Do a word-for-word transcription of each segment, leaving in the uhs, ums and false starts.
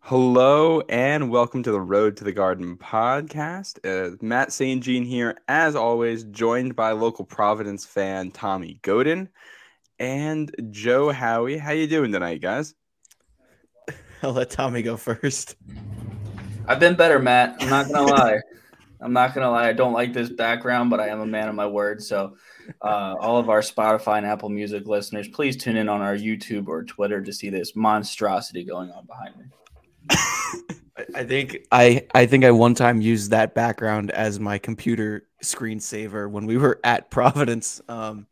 Hello and welcome to the Road to the Garden podcast. Uh, Matt Saint Jean here, as always, joined by local Providence fan Tommy Godin and Joe Howie. How you doing tonight, guys? I'll let Tommy go first. I've been better, Matt. I'm not gonna lie. I'm not gonna lie. I don't like this background, but I am a man of my word. So, uh, all of our Spotify and Apple Music listeners, please tune in on our YouTube or Twitter to see this monstrosity going on behind me. I think I I think I one time used that background as my computer screensaver when we were at Providence. Um,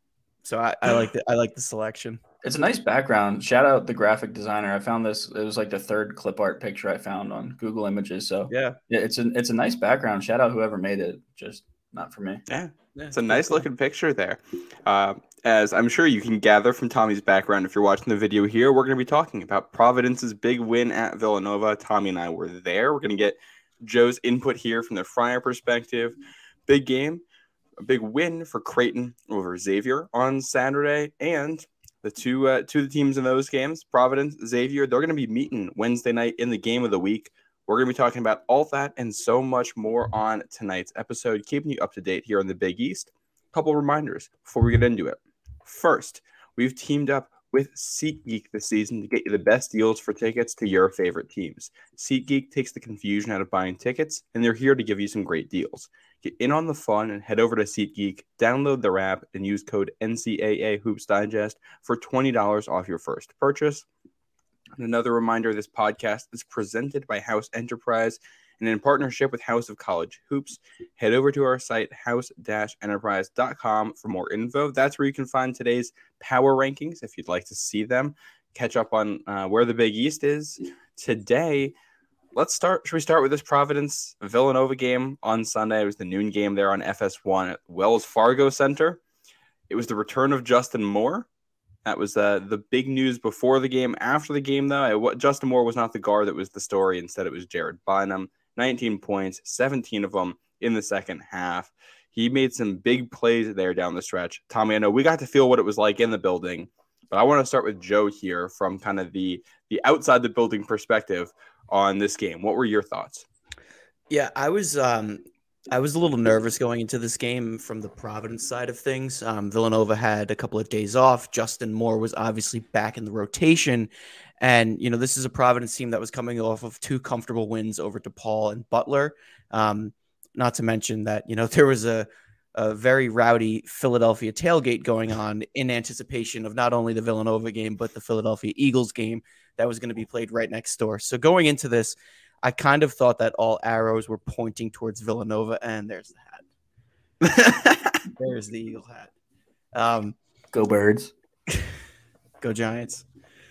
so I, I like the I like the selection. It's a nice background. Shout out the graphic designer. I found this. It was like the third clip art picture I found on Google Images. So Yeah, yeah, it's a it's a nice background. Shout out whoever made it. Just not for me. Yeah, yeah it's a nice looking picture there. Uh, as I'm sure you can gather from Tommy's background if you're watching the video here, we're going to be talking about Providence's big win at Villanova. Tommy and I were there. We're going to get Joe's input here from the Friar perspective. Big game, a big win for Creighton over Xavier on Saturday, and the two uh, two of the teams in those games, Providence, Xavier, they're going to be meeting Wednesday night in the game of the week. We're going to be talking about all that and so much more on tonight's episode, keeping you up to date here on the Big East. A couple reminders before we get into it. First, we've teamed up with SeatGeek this season to get you the best deals for tickets to your favorite teams. SeatGeek takes the confusion out of buying tickets, and they're here to give you some great deals. Get in on the fun and head over to SeatGeek, download their app, and use code N C A A Hoops Digest for twenty dollars off your first purchase. And another reminder, this podcast is presented by House Enterprise, and in partnership with House of College Hoops. Head over to our site, house dash enterprise dot com, for more info. That's where you can find today's power rankings if you'd like to see them. Catch up on uh, where the Big East is today. Let's start. Should we start with this Providence Villanova game on Sunday? It was the noon game there on F S one at Wells Fargo Center. It was the return of Justin Moore. That was uh, the big news before the game. After the game, though, it, Justin Moore was not the guard that was the story. Instead, it was Jared Bynum. nineteen points, seventeen of them in the second half. He made some big plays there down the stretch. Tommy, I know we got to feel what it was like in the building, but I want to start with Joe here from kind of the, the outside the building perspective on this game. What were your thoughts? Yeah, I was um, I was a little nervous going into this game from the Providence side of things. Um, Villanova had a couple of days off. Justin Moore was obviously back in the rotation. And, you know, this is a Providence team that was coming off of two comfortable wins over DePaul and Butler. Um, not to mention that, you know, there was a, a very rowdy Philadelphia tailgate going on in anticipation of not only the Villanova game, but the Philadelphia Eagles game that was going to be played right next door. So going into this, I kind of thought that all arrows were pointing towards Villanova, and there's the hat. There's the Eagle hat. Um, Go Birds. Go Giants.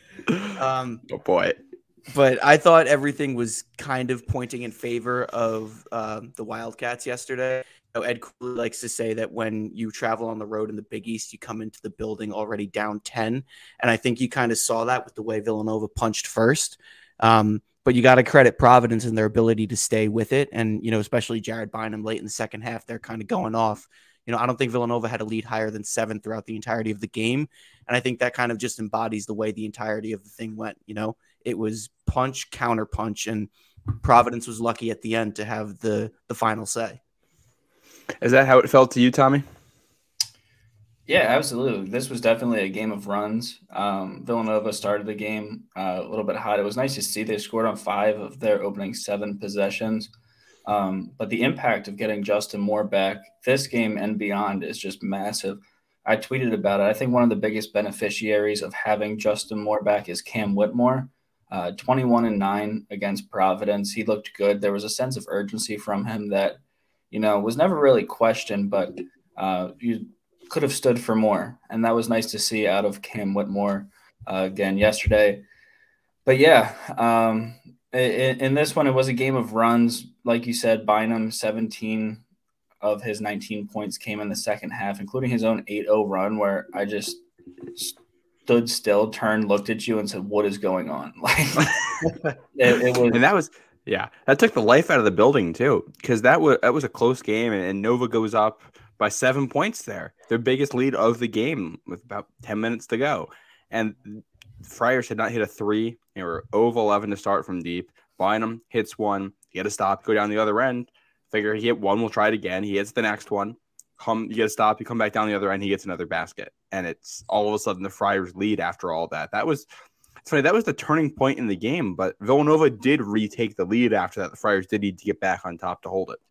Um, oh, boy. But I thought everything was kind of pointing in favor of um, the Wildcats yesterday. You know, Ed Cooley likes to say that when you travel on the road in the Big East, you come into the building already down ten. And I think you kind of saw that with the way Villanova punched first. Um, but you got to credit Providence and their ability to stay with it. And, you know, especially Jared Bynum late in the second half, they're kind of going off. You know, I don't think Villanova had a lead higher than seven throughout the entirety of the game. And I think that kind of just embodies the way the entirety of the thing went. You know, it was punch, counter punch, and Providence was lucky at the end to have the, the final say. Is that how it felt to you, Tommy? Yeah, absolutely. This was definitely a game of runs. Um, Villanova started the game uh, a little bit hot. It was nice to see they scored on five of their opening seven possessions. Um, but the impact of getting Justin Moore back this game and beyond is just massive. I tweeted about it. I think one of the biggest beneficiaries of having Justin Moore back is Cam Whitmore. Uh, twenty-one and nine against Providence. He looked good. There was a sense of urgency from him that, you know, was never really questioned, but uh, you could have stood for more. And that was nice to see out of Cam Whitmore uh, again yesterday. But yeah, um, in, in this one, it was a game of runs. Like you said, Bynum, seventeen of his nineteen points came in the second half, including his own eight oh run where I just stood still, turned, looked at you, and said, "What is going on?" Like it, it was, and that was, yeah, that took the life out of the building too, because that was that was a close game, and, and Nova goes up by seven points there, their biggest lead of the game with about ten minutes to go, and Friars had not hit a three. They were zero of eleven to start from deep. Bynum hits one. He had to stop, go down the other end. Figure he hit one, we'll try it again. He hits the next one. Come, you get a stop. You come back down the other end. He gets another basket, and it's all of a sudden the Friars lead after all that. That was it's funny. That was the turning point in the game. But Villanova did retake the lead after that. The Friars did need to get back on top to hold it.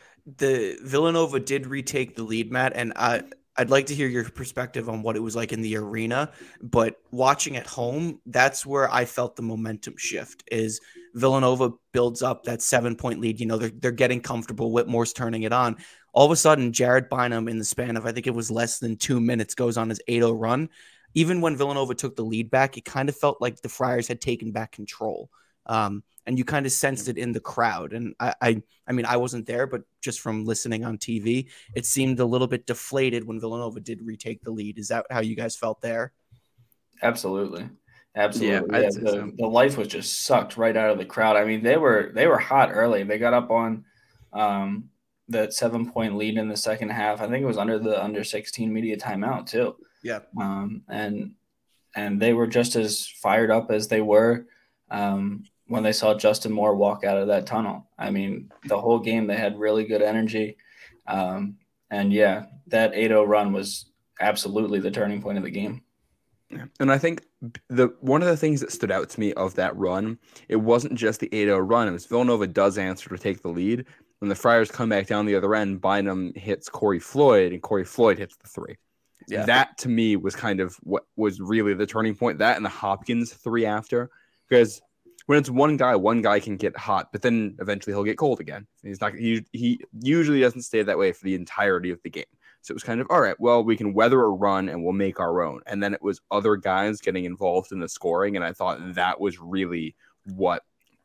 The Villanova did retake the lead, Matt, and I. I'd like to hear your perspective on what it was like in the arena, but watching at home, that's where I felt the momentum shift is Villanova builds up that seven point lead. You know, they're, they're getting comfortable. Whitmore's turning it on. All of a sudden, Jared Bynum in the span of, I think it was less than two minutes, goes on his eight oh run. Even when Villanova took the lead back, it kind of felt like the Friars had taken back control. Um, and you kind of sensed it in the crowd. And I, I, I mean, I wasn't there, but just from listening on T V, it seemed a little bit deflated when Villanova did retake the lead. Is that how you guys felt there? Absolutely. Absolutely. Yeah, yeah the, so. the life was just sucked right out of the crowd. I mean, they were, they were hot early. They got up on um, that seven point lead in the second half. I think it was under the under sixteen media timeout too. Yeah. Um, and, and they were just as fired up as they were um, when they saw Justin Moore walk out of that tunnel. I mean, the whole game, they had really good energy. Um, and yeah, that eight oh run was absolutely the turning point of the game. Yeah. And I think the one of the things that stood out to me of that run, it wasn't just the eight oh run. It was Villanova does answer to take the lead. When the Friars come back down the other end, Bynum hits Corey Floyd, and Corey Floyd hits the three. Yeah. That, to me, was kind of what was really the turning point. That and the Hopkins three after. Because when it's one guy, one guy can get hot, but then eventually he'll get cold again. He's not. He, he usually doesn't stay that way for the entirety of the game. So it was kind of, all right, well, we can weather a run and we'll make our own. And then it was other guys getting involved in the scoring. And I thought that was really what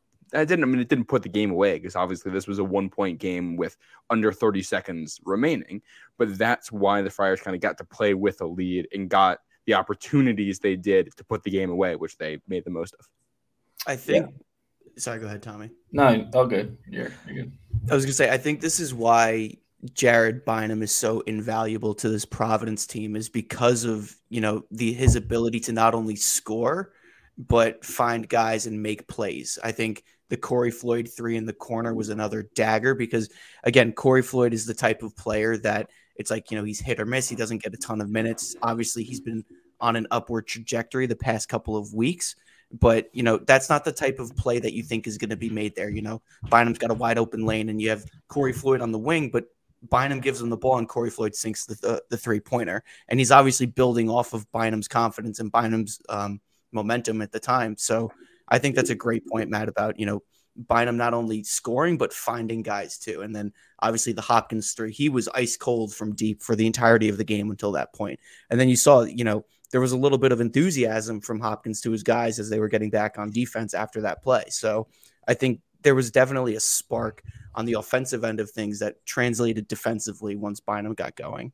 I didn't, I mean, it didn't put the game away because obviously this was a one point game with under thirty seconds remaining. But that's why the Friars kind of got to play with a lead and got the opportunities they did to put the game away, which they made the most of. I think, yeah. Sorry, go ahead, Tommy. No, all good. You're, you're good. I was going to say, I think this is why Jared Bynum is so invaluable to this Providence team is because of, you know, the his ability to not only score, but find guys and make plays. I think the Corey Floyd three in the corner was another dagger because, again, Corey Floyd is the type of player that it's like, you know, he's hit or miss. He doesn't get a ton of minutes. Obviously, he's been on an upward trajectory the past couple of weeks. But, you know, that's not the type of play that you think is going to be made there. You know, Bynum's got a wide open lane and you have Corey Floyd on the wing, but Bynum gives him the ball and Corey Floyd sinks the, the, the three-pointer. And he's obviously building off of Bynum's confidence and Bynum's um, momentum at the time. So I think that's a great point, Matt, about, you know, Bynum not only scoring, but finding guys too. And then obviously the Hopkins three, he was ice cold from deep for the entirety of the game until that point. And then you saw, you know, there was a little bit of enthusiasm from Hopkins to his guys as they were getting back on defense after that play. So I think there was definitely a spark on the offensive end of things that translated defensively once Bynum got going.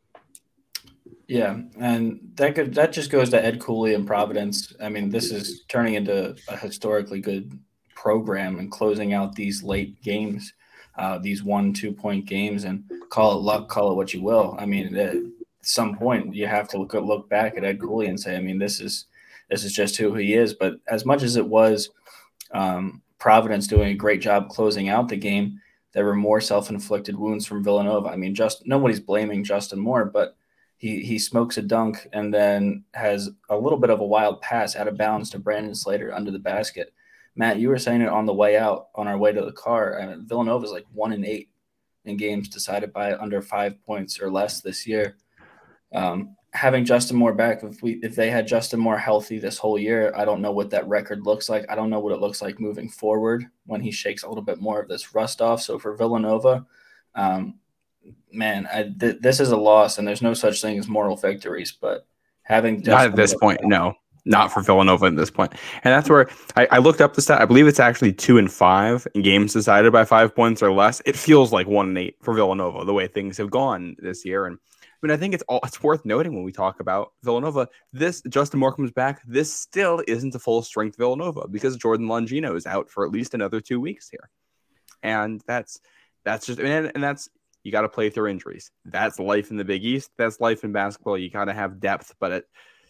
Yeah, and that could, that just goes to Ed Cooley and Providence. I mean, this is turning into a historically good program and closing out these late games, uh, these one, two-point games, and call it luck, call it what you will. I mean, at some point you have to look look back at Ed Cooley and say, I mean, this is this is just who he is. But as much as it was um, Providence doing a great job closing out the game, there were more self-inflicted wounds from Villanova. I mean, just nobody's blaming Justin Moore, but he he smokes a dunk and then has a little bit of a wild pass out of bounds to Brandon Slater under the basket. Matt, you were saying it on the way out on our way to the car. I mean, Villanova is like one and eight in games decided by under five points or less this year. Um, having Justin Moore back, if we if they had Justin Moore healthy this whole year, I don't know what that record looks like. I don't know what it looks like moving forward when he shakes a little bit more of this rust off. So for Villanova, um, man, I, th- this is a loss, and there's no such thing as moral victories. But having Justin not at this Moore point, back, no. Not for Villanova at this point. And that's where I, I looked up the stat. I believe it's actually two and five in games decided by five points or less. It feels like one and eight for Villanova, the way things have gone this year. And I mean, I think it's all it's worth noting when we talk about Villanova. This Justin Moore comes back. This still isn't a full strength Villanova because Jordan Longino is out for at least another two weeks here. And that's that's just and, and that's you got to play through injuries. That's life in the Big East. That's life in basketball. You got to have depth, but it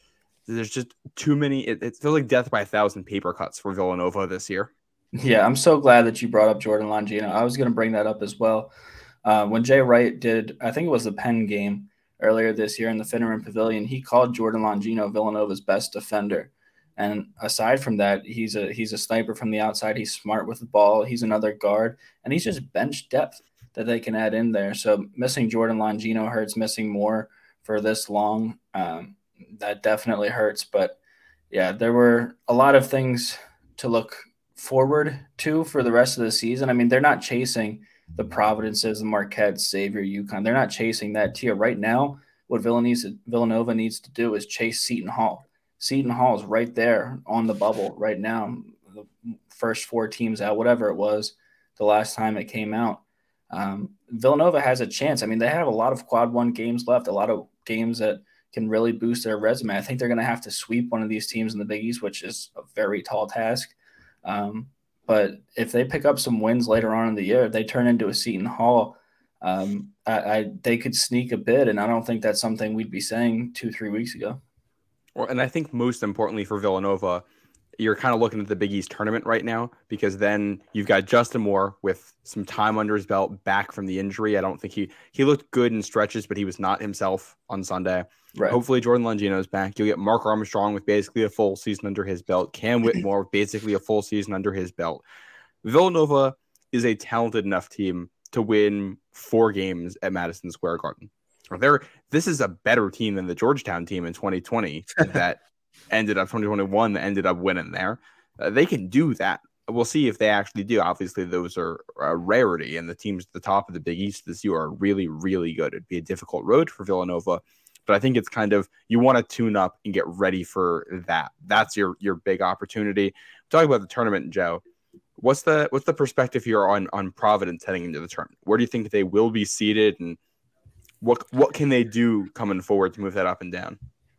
there's just too many. It, it feels like death by a thousand paper cuts for Villanova this year. Yeah, I'm so glad that you brought up Jordan Longino. I was going to bring that up as well. Uh, when Jay Wright did, I think it was the Penn game earlier this year in the Finneran Pavilion, he called Jordan Longino Villanova's best defender. And aside from that, he's a he's a sniper from the outside. He's smart with the ball. He's another guard, and he's just bench depth that they can add in there. So missing Jordan Longino hurts. Missing Moore for this long, um, that definitely hurts. But yeah, there were a lot of things to look forward to for the rest of the season. I mean, they're not chasing the Providences, the Marquettes, Xavier, UConn. They're not chasing that tier right now. What Villanova needs to do is chase Seton Hall. Seton Hall is right there on the bubble right now. The first four teams out, whatever it was, the last time it came out. Um, Villanova has a chance. I mean, they have a lot of quad one games left, a lot of games that can really boost their resume. I think they're going to have to sweep one of these teams in the Big East, which is a very tall task. Um, but if they pick up some wins later on in the year, if they turn into a Seton Hall, um, I, I, they could sneak a bid, and I don't think that's something we'd be saying two, three weeks ago. Well, and I think most importantly for Villanova, you're kind of looking at the Big East tournament right now, because then you've got Justin Moore with some time under his belt back from the injury. I don't think he he looked good in stretches, but he was not himself on Sunday. Right. Hopefully Jordan Longino is back. You'll get Mark Armstrong with basically a full season under his belt. Cam Whitmore with basically a full season under his belt. Villanova is a talented enough team to win four games at Madison Square Garden. They're, this is a better team than the Georgetown team in twenty twenty that ended up twenty twenty-one that ended up winning there. Uh, they can do that. We'll see if they actually do. Obviously, those are a rarity, and the teams at the top of the Big East this year are really, really good. It'd be a difficult road for Villanova, but I think it's kind of, you want to tune up and get ready for that. That's your your big opportunity. Talking about the tournament, Joe, what's the what's the perspective here on on Providence heading into the tournament? Where do you think they will be seated, and what what can they do coming forward to move that up and down?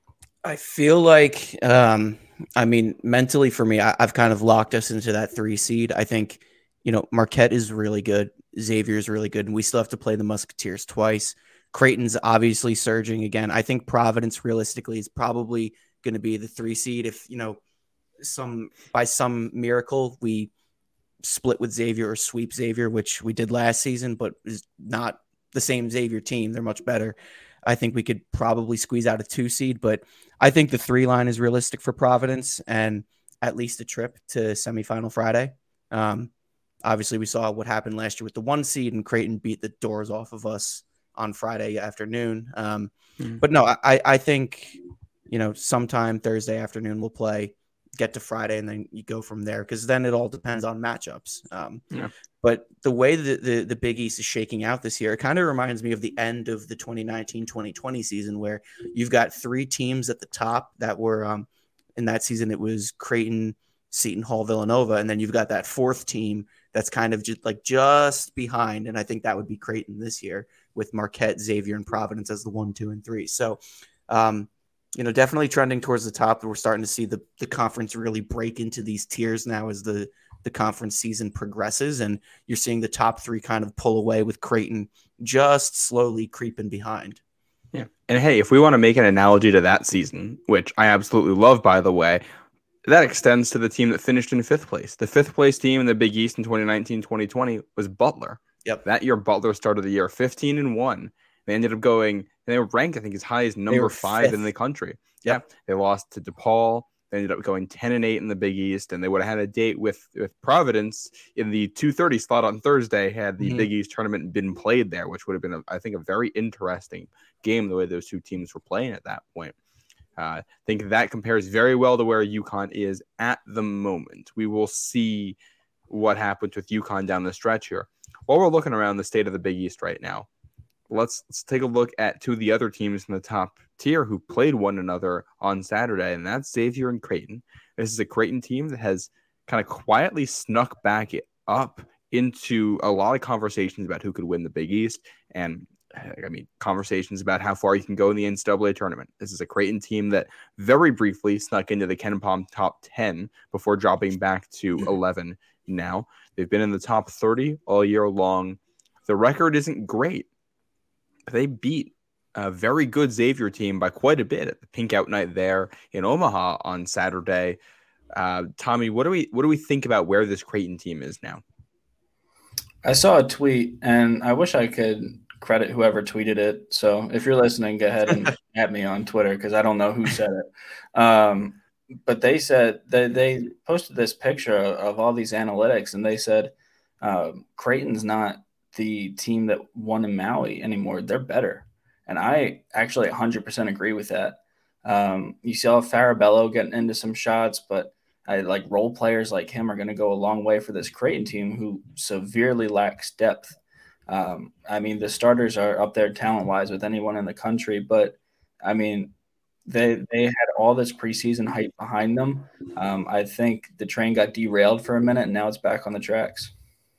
I feel like, um, I mean, mentally for me, I, I've kind of locked us into that three seed. I think, you know, Marquette is really good. Xavier is really good. And we still have to play the Musketeers twice. Creighton's obviously surging again. I think Providence realistically is probably going to be the three seed. If, you know, some, by some miracle, we split with Xavier or sweep Xavier, which we did last season, but is not the same Xavier team. They're much better. I think we could probably squeeze out a two seed, but I think the three line is realistic for Providence and at least a trip to semifinal Friday. Um, obviously, we saw what happened last year with the one seed, and Creighton beat the doors off of us on Friday afternoon. Um, mm-hmm. But no, I, I think, you know, sometime Thursday afternoon we'll play, get to Friday, and then you go from there, because then it all depends on matchups. Um, yeah. But the way that the, the Big East is shaking out this year, it kind of reminds me of the end of the twenty nineteen twenty twenty season, where you've got three teams at the top that were um, in that season. It was Creighton, Seton Hall, Villanova, and then you've got that fourth team that's kind of just like just behind. And I think that would be Creighton this year, with Marquette, Xavier, and Providence as the one, two, and three. So, um, you know, definitely trending towards the top. We're starting to see the the conference really break into these tiers now as the the conference season progresses, and you're seeing the top three kind of pull away, with Creighton just slowly creeping behind. Yeah. And hey, if we want to make an analogy to that season, which I absolutely love, by the way, that extends to the team that finished in fifth place. The fifth place team in the Big East in twenty nineteen twenty twenty was Butler. Yep. That year, Butler started the year fifteen and one. They ended up going, and they were ranked, I think, as high as number five fifth in the country. Yep. Yeah. They lost to DePaul. They ended up going ten and eight in the Big East, and they would have had a date with, with Providence in the two thirty slot on Thursday had the mm-hmm. Big East tournament been played there, which would have been, a, I think, a very interesting game, the way those two teams were playing at that point. Uh, I think that compares very well to where UConn is at the moment. We will see what happens with UConn down the stretch here. While we're looking around the state of the Big East right now, let's, let's take a look at two of the other teams in the top tier who played one another on Saturday, and that's Xavier and Creighton. This is a Creighton team that has kind of quietly snuck back up into a lot of conversations about who could win the Big East, and I mean, conversations about how far you can go in the N C double A tournament. This is a Creighton team that very briefly snuck into the KenPom top ten before dropping back to eleven now. They've been in the top thirty all year long. The record isn't great. They beat a very good Xavier team by quite a bit at the Pink Out Night there in Omaha on Saturday. Uh, Tommy, what do we what do we think about where this Creighton team is now? I saw a tweet, and I wish I could credit whoever tweeted it. So if you're listening, go ahead and at me on Twitter because I don't know who said it. Um, but they said they, they posted this picture of, of all these analytics, and they said uh, Creighton's not the team that won in Maui anymore. They're better. And I actually one hundred percent agree with that. Um, you saw Farabello getting into some shots, but I like role players like him are going to go a long way for this Creighton team who severely lacks depth. Um, I mean, the starters are up there talent-wise with anyone in the country, but I mean, they they had all this preseason hype behind them. Um, I think the train got derailed for a minute, and now it's back on the tracks.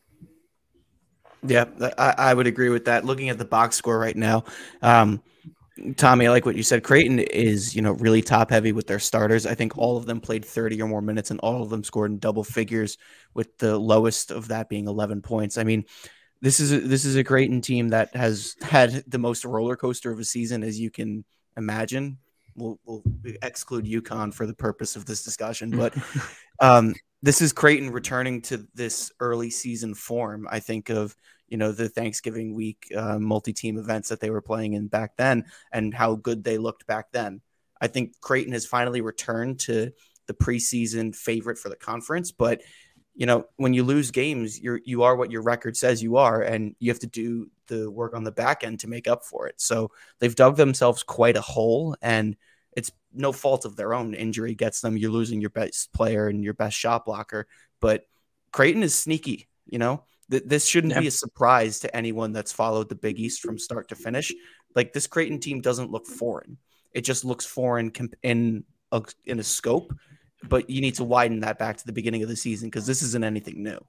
Yeah, I, I would agree with that. Looking at the box score right now, um, Tommy, I like what you said. Creighton is, you know, really top heavy with their starters. I think all of them played thirty or more minutes, and all of them scored in double figures, with the lowest of that being eleven points. I mean, this is a, this is a Creighton team that has had the most roller coaster of a season as you can imagine. We'll, we'll exclude UConn for the purpose of this discussion, but um, this is Creighton returning to this early season form. I think of, you know, the Thanksgiving week uh, multi-team events that they were playing in back then and how good they looked back then. I think Creighton has finally returned to the preseason favorite for the conference, but you know, when you lose games, you're, you are what your record says you are, and you have to do the work on the back end to make up for it. So they've dug themselves quite a hole, and it's no fault of their own. Injury gets them. You're losing your best player and your best shot blocker, but Creighton is sneaky. You know, Th- this shouldn't yeah. be a surprise to anyone that's followed the Big East from start to finish. Like, this Creighton team doesn't look foreign. It just looks foreign comp- in a, in a scope. But you need to widen that back to the beginning of the season because this isn't anything new.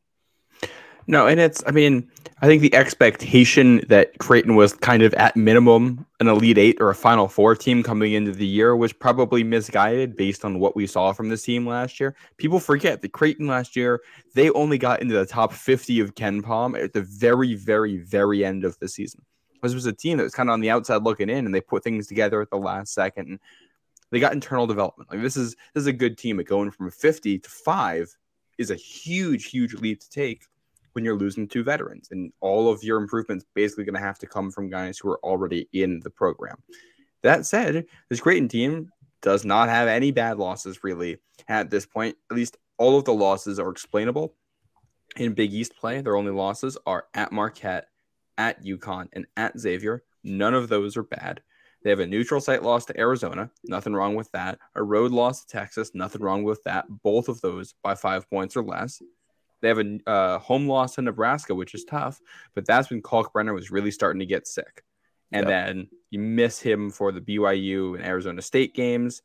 No, and it's, I mean, I think the expectation that Creighton was kind of at minimum an Elite Eight or a Final Four team coming into the year was probably misguided based on what we saw from this team last year. People forget that Creighton last year, they only got into the top fifty of KenPom at the very, very, very end of the season. This was a team that was kind of on the outside looking in, and they put things together at the last second. And they got internal development. Like this is this is a good team, but going from fifty to five is a huge, huge leap to take when you're losing two veterans. And all of your improvements basically going to have to come from guys who are already in the program. That said, this Creighton team does not have any bad losses really at this point. At least all of the losses are explainable. In Big East play, their only losses are at Marquette, at UConn, and at Xavier. None of those are bad. They have a neutral site loss to Arizona. Nothing wrong with that. A road loss to Texas. Nothing wrong with that. Both of those by five points or less. They have a uh, home loss to Nebraska, which is tough, but that's when Kalkbrenner was really starting to get sick. And yep. then you miss him for the B Y U and Arizona State games.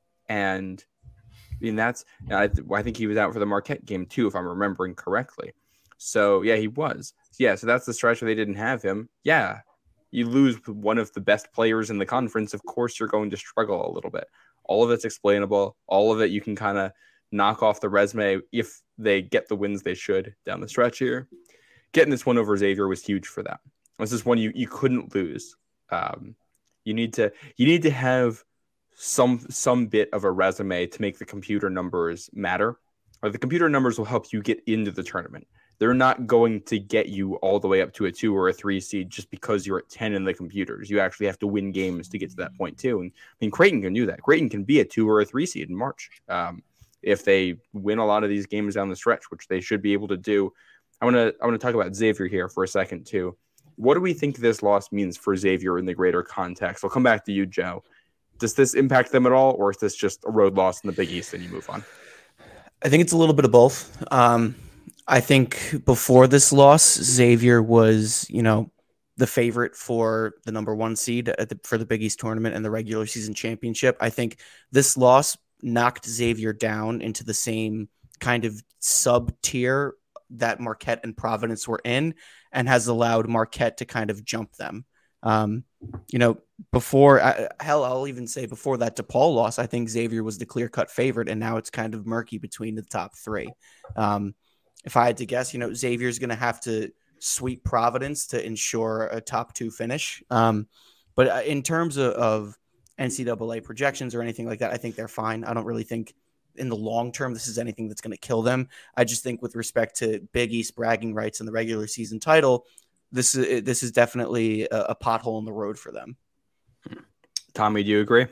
And I mean, that's, I, I think he was out for the Marquette game too, if I'm remembering correctly. So yeah, he was. Yeah, so that's the stretch where they didn't have him. Yeah. You lose one of the best players in the conference, of course you're going to struggle a little bit. All of it's explainable. All of it you can kind of knock off the resume if they get the wins they should down the stretch here. Getting this one over Xavier was huge for them. This is one you, you couldn't lose. Um, you need to you need to have some some bit of a resume to make the computer numbers matter. Or the computer numbers will help you get into the tournament. They're not going to get you all the way up to a two or a three seed just because you're at ten in the computers. You actually have to win games to get to that point too. And I mean, Creighton can do that. Creighton can be a two or a three seed in March um, if they win a lot of these games down the stretch, which they should be able to do. I want to I want to talk about Xavier here for a second too. What do we think this loss means for Xavier in the greater context? I'll come back to you, Joe. Does this impact them at all, or is this just a road loss in the Big East and you move on? I think it's a little bit of both. Um, I think before this loss, Xavier was, you know, the favorite for the number one seed at the, for the Big East tournament and the regular season championship. I think this loss knocked Xavier down into the same kind of sub tier that Marquette and Providence were in, and has allowed Marquette to kind of jump them. Um, you know, before uh, hell, I'll even say before that DePaul loss, I think Xavier was the clear cut favorite, and now it's kind of murky between the top three. Um, if I had to guess, you know, Xavier's going to have to sweep Providence to ensure a top two finish. Um, But uh, in terms of, of N C double A projections or anything like that, I think they're fine. I don't really think in the long term this is anything that's going to kill them. I just think with respect to Big East bragging rights and the regular season title, this is this is definitely a, a pothole in the road for them. Tommy, do you agree?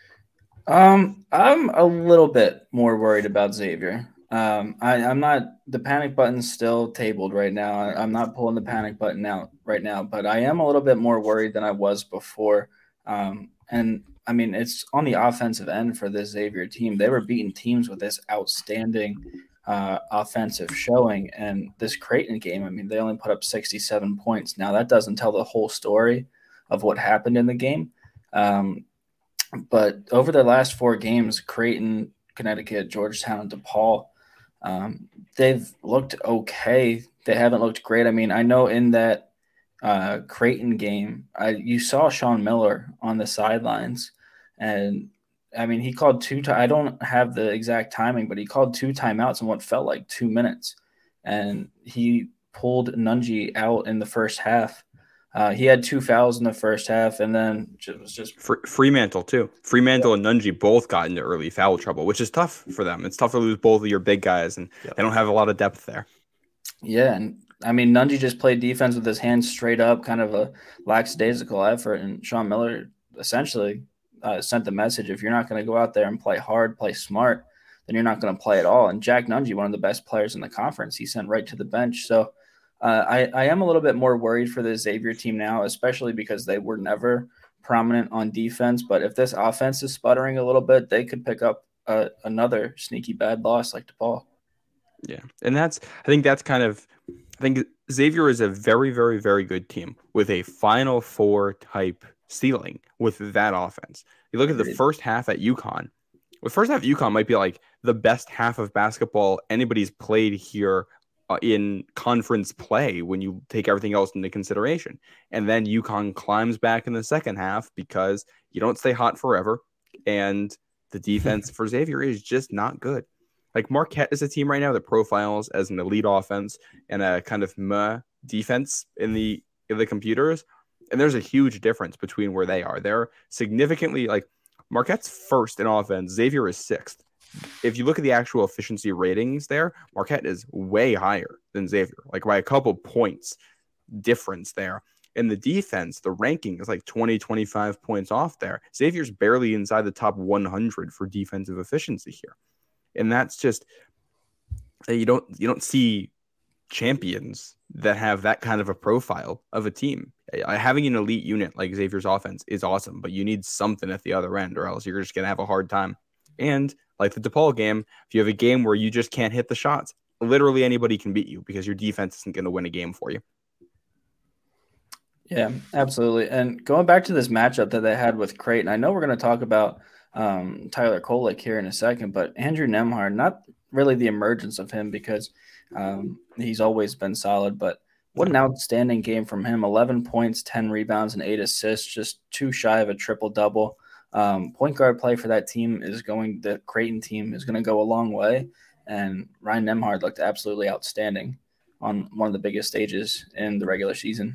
Um, I'm a little bit more worried about Xavier. Um, I, I'm not – the panic button's still tabled right now. I, I'm not pulling the panic button out right now, but I am a little bit more worried than I was before. Um, and, I mean, it's on the offensive end for this Xavier team. They were beating teams with this outstanding uh, offensive showing. And this Creighton game, I mean, they only put up sixty-seven points. Now, that doesn't tell the whole story of what happened in the game. Um, but over the last four games, Creighton, Connecticut, Georgetown, and DePaul, um, they've looked okay. They haven't looked great. I mean, I know in that uh, Creighton game, I, you saw Sean Miller on the sidelines, and I mean, he called two. T- I don't have the exact timing, but he called two timeouts in what felt like two minutes, and he pulled Nunge out in the first half. Uh, he had two fouls in the first half, and then it was just Fremantle too. Fremantle yep. and Nunge both got into early foul trouble, which is tough for them. It's tough to lose both of your big guys, and yep. they don't have a lot of depth there. Yeah, and I mean, Nunge just played defense with his hands straight up, kind of a lackadaisical effort, and Sean Miller essentially uh, sent the message: if you're not going to go out there and play hard, play smart, then you're not going to play at all. And Jack Nunge, one of the best players in the conference, he sent right to the bench. So. Uh, I, I am a little bit more worried for the Xavier team now, especially because they were never prominent on defense. But if this offense is sputtering a little bit, they could pick up uh, another sneaky bad loss like DePaul. Yeah, and that's I think that's kind of I think Xavier is a very, very, very good team with a Final Four type ceiling with that offense. You look at the first half at UConn. The first half at UConn might be like the best half of basketball anybody's played here in conference play when you take everything else into consideration. And then UConn climbs back in the second half because you don't stay hot forever. And the defense for Xavier is just not good. Like Marquette is a team right now that profiles as an elite offense and a kind of meh defense in the, in the computers. And there's a huge difference between where they are. They're significantly like Marquette's first in offense. Xavier is sixth. If you look at the actual efficiency ratings there, Marquette is way higher than Xavier, like by a couple points difference there. In the defense, the ranking is like twenty, twenty-five points off there. Xavier's barely inside the top one hundred for defensive efficiency here. And that's just, you don't, you don't see champions that have that kind of a profile of a team. Having an elite unit like Xavier's offense is awesome, but you need something at the other end or else you're just going to have a hard time. And like the DePaul game, if you have a game where you just can't hit the shots, literally anybody can beat you because your defense isn't going to win a game for you. Yeah, absolutely. And going back to this matchup that they had with Creighton, I know we're going to talk about um, Tyler Kolek here in a second, but Andrew Nembhard, not really the emergence of him because um, he's always been solid, but what an outstanding game from him. eleven points, ten rebounds, and eight assists, just too shy of a triple-double. Um, point guard play for that team is going – the Creighton team is going to go a long way, and Ryan Nembhard looked absolutely outstanding on one of the biggest stages in the regular season.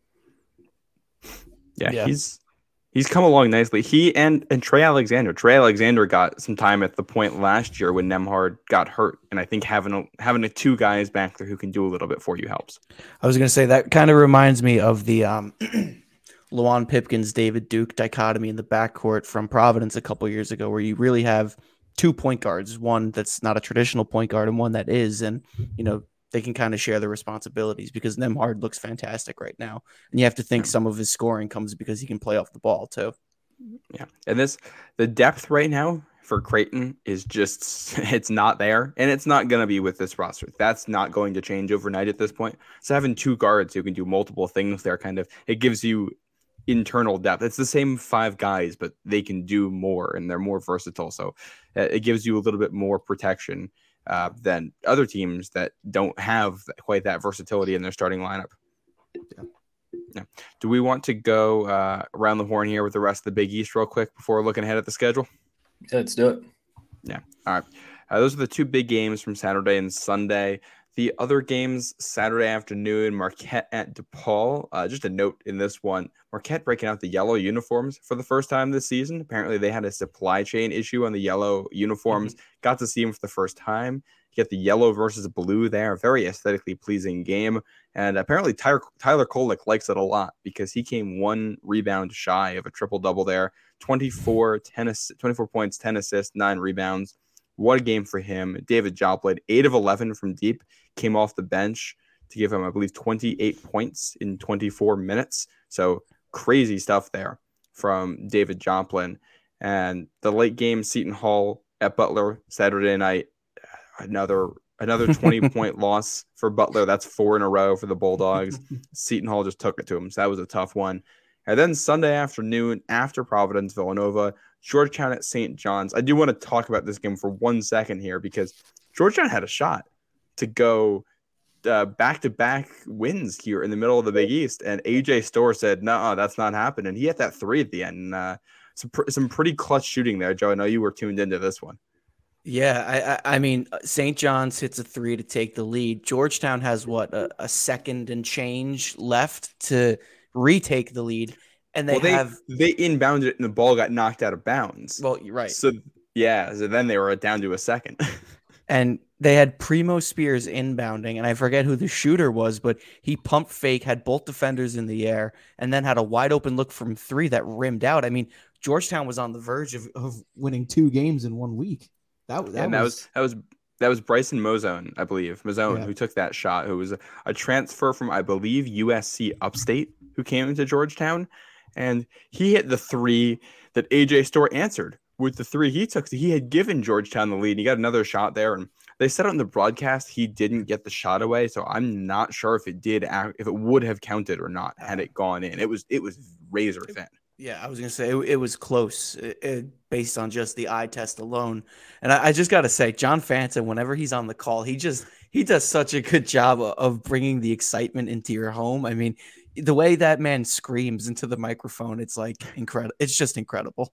Yeah, yeah. he's he's come along nicely. He and, and Trey Alexander. Trey Alexander got some time at the point last year when Nembhard got hurt, and I think having a, having a two guys back there who can do a little bit for you helps. I was going to say that kind of reminds me of the um, – Luwan Pipkins, David Duke dichotomy in the backcourt from Providence a couple years ago, where you really have two point guards, one that's not a traditional point guard and one that is, and you know they can kind of share the responsibilities because Nembhard looks fantastic right now, and you have to think some of his scoring comes because he can play off the ball too. Yeah, and this the depth right now for Creighton is just it's not there, and it's not going to be with this roster. That's not going to change overnight at this point. So having two guards who can do multiple things there, kind of it gives you internal depth. It's the same five guys, but they can do more and they're more versatile. So uh, it gives you a little bit more protection uh, than other teams that don't have quite that versatility in their starting lineup. Yeah. Yeah. Do we want to go uh, around the horn here with the rest of the Big East real quick before looking ahead at the schedule? Yeah, let's do it. Yeah. All right. Uh, those are the two big games from Saturday and Sunday. The other games Saturday afternoon, Marquette at DePaul. Uh, just a note in this one, Marquette breaking out the yellow uniforms for the first time this season. Apparently they had a supply chain issue on the yellow uniforms. Mm-hmm. Got to see them for the first time. You get the yellow versus blue there. Very aesthetically pleasing game. And apparently Tyler, Tyler Kolnick likes it a lot because he came one rebound shy of a triple-double there. twenty-four, ten, twenty-four points, ten assists, nine rebounds. What a game for him. David Joplin, eight of eleven from deep, came off the bench to give him, I believe, twenty-eight points in twenty-four minutes. So crazy stuff there from David Joplin. And the late game, Seton Hall at Butler Saturday night, another another twenty-point loss for Butler. That's four in a row for the Bulldogs. Seton Hall just took it to him, so that was a tough one. And then Sunday afternoon, after Providence, Villanova, Georgetown at Saint John's. I do want to talk about this game for one second here because Georgetown had a shot to go uh, back-to-back wins here in the middle of the Big East, and A J Storr said, no, that's not happening. He had that three at the end. And, uh, some, pr- some pretty clutch shooting there, Joe. I know you were tuned into this one. Yeah, I, I mean, Saint John's hits a three to take the lead. Georgetown has, what, a, a second and change left to retake the lead. And they, well, they have they inbounded it and the ball got knocked out of bounds. Well, you're right. So yeah, so then they were down to a second. And they had Primo Spears inbounding, and I forget who the shooter was, but he pumped fake, had both defenders in the air, and then had a wide open look from three that rimmed out. I mean, Georgetown was on the verge of, of winning two games in one week. That, that, and that was that was that was Bryson Mozone, I believe, Mozone, yeah. who took that shot, who was a, a transfer from, I believe, U S C Upstate, who came into Georgetown. And he hit the three that A J Storr answered with the three he took. He had given Georgetown the lead. He got another shot there. And they said on the broadcast he didn't get the shot away. So I'm not sure if it did, if it would have counted or not had it gone in. It was it was razor thin. Yeah, I was going to say it, it was close it, it, based on just the eye test alone. And I, I just got to say, John Fanton, whenever he's on the call, he just he does such a good job of, of bringing the excitement into your home. I mean, the way that man screams into the microphone, it's like incredible. It's just incredible.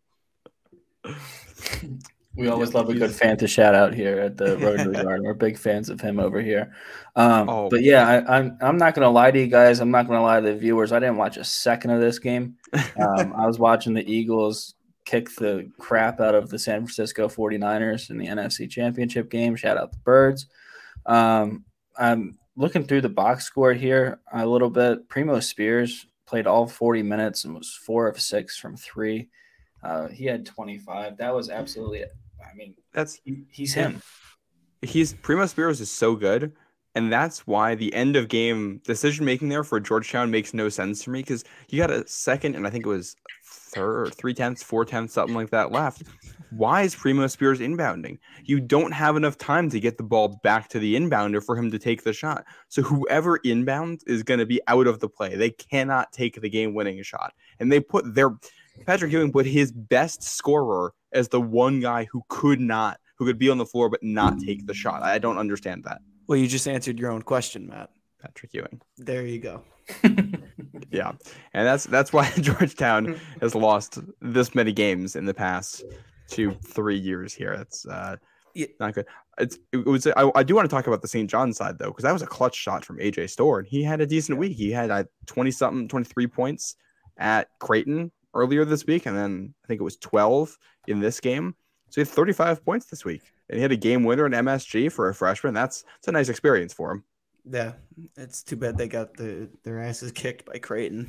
We always love a good Fanta shout out here at the Road to the Garden. We're big fans of him over here. Um, oh. But yeah, I, I'm I'm not going to lie to you guys. I'm not going to lie to the viewers. I didn't watch a second of this game. Um, I was watching the Eagles kick the crap out of the San Francisco forty-niners in the N F C Championship game. Shout out the Birds. Um, I'm looking through the box score here a little bit. Primo Spears played all forty minutes and was four of six from three. Uh, he had twenty-five. That was absolutely it. I mean, that's he, he's him. He's Primo Spears is so good, and that's why the end of game decision making there for Georgetown makes no sense to me because you got a second and I think it was third, three tenths, four tenths, something like that left. Why is Primo Spears inbounding? You don't have enough time to get the ball back to the inbounder for him to take the shot. So whoever inbounds is going to be out of the play. They cannot take the game-winning shot, and they put their Patrick Ewing put his best scorer as the one guy who could not, who could be on the floor but not take the shot. I don't understand that. Well, you just answered your own question, Matt. Patrick Ewing. There you go. Yeah, and that's that's why Georgetown has lost this many games in the past two, three years here. It's uh, yeah. not good. It's it was. I, I do want to talk about the Saint John side though, because that was a clutch shot from A J Storr, and he had a decent week. He had uh, twenty something, twenty-three points at Creighton earlier this week, and then I think it was twelve in this game. So he had thirty-five points this week, and he had a game winner in M S G for a freshman. That's that's a nice experience for him. Yeah, it's too bad they got the their asses kicked by Creighton.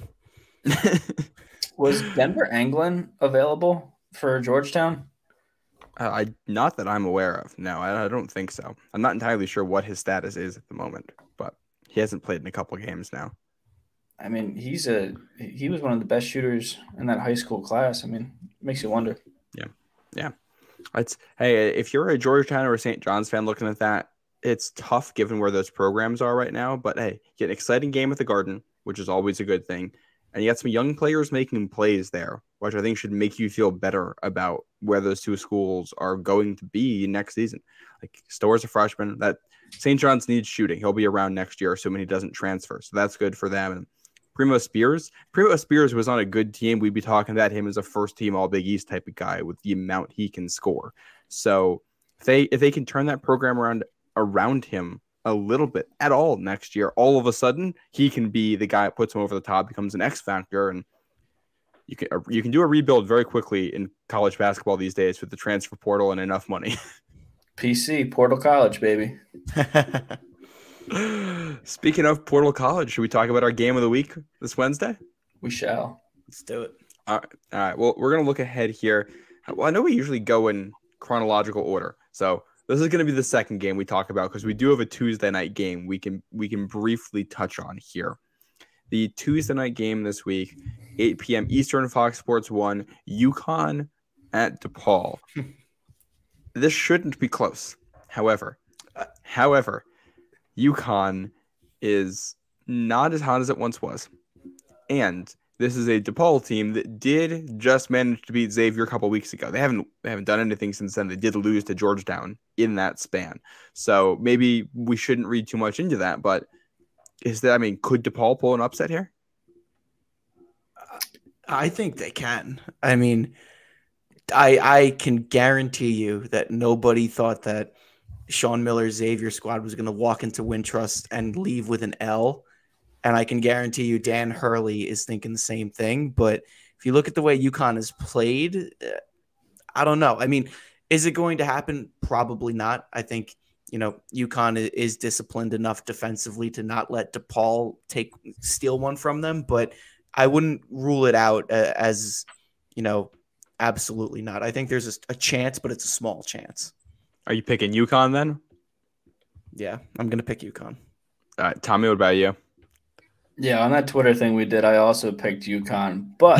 Was Denver Anglin available for Georgetown? Uh, I not that I'm aware of. No, I, I don't think so. I'm not entirely sure what his status is at the moment, but he hasn't played in a couple of games now. I mean, he's a he was one of the best shooters in that high school class. I mean, it makes you wonder. Yeah, yeah. It's hey, if you're a Georgetown or a Saint John's fan looking at that, it's tough given where those programs are right now. But hey, you get an exciting game at the Garden, which is always a good thing, and you got some young players making plays there, which I think should make you feel better about where those two schools are going to be next season. Like Storr's a freshman. That Saint John's needs shooting. He'll be around next year, assuming he doesn't transfer. So that's good for them. And Primo Spears. Primo Spears was on a good team. We'd be talking about him as a first team all Big East type of guy with the amount he can score. So if they if they can turn that program around around him a little bit at all next year, all of a sudden he can be the guy that puts him over the top, becomes an X factor, and you can you can do a rebuild very quickly in college basketball these days with the transfer portal and enough money. P C, Portal College, baby. Speaking of Portal College, should we talk about our game of the week this Wednesday? We shall. Let's do it. All right. All right. Well, we're going to look ahead here. Well, I know we usually go in chronological order. So this is going to be the second game we talk about because we do have a Tuesday night game we can we can briefly touch on here. The Tuesday night game this week, eight p.m. Eastern, Fox Sports one, UConn at DePaul. This shouldn't be close. However, however, UConn is not as hot as it once was. And this is a DePaul team that did just manage to beat Xavier a couple weeks ago. They haven't they haven't done anything since then. They did lose to Georgetown in that span. So maybe we shouldn't read too much into that. But is that, I mean, could DePaul pull an upset here? I think they can. I mean, I I can guarantee you that nobody thought that Sean Miller's Xavier squad was going to walk into Wintrust and leave with an L. And I can guarantee you Dan Hurley is thinking the same thing. But if you look at the way UConn has played, I don't know. I mean, is it going to happen? Probably not. I think, you know, UConn is disciplined enough defensively to not let DePaul take steal one from them. But I wouldn't rule it out as, you know, absolutely not. I think there's a, a chance, but it's a small chance. Are you picking UConn then? Yeah, I'm going to pick UConn. All right, Tommy, what about you? Yeah, on that Twitter thing we did, I also picked UConn, but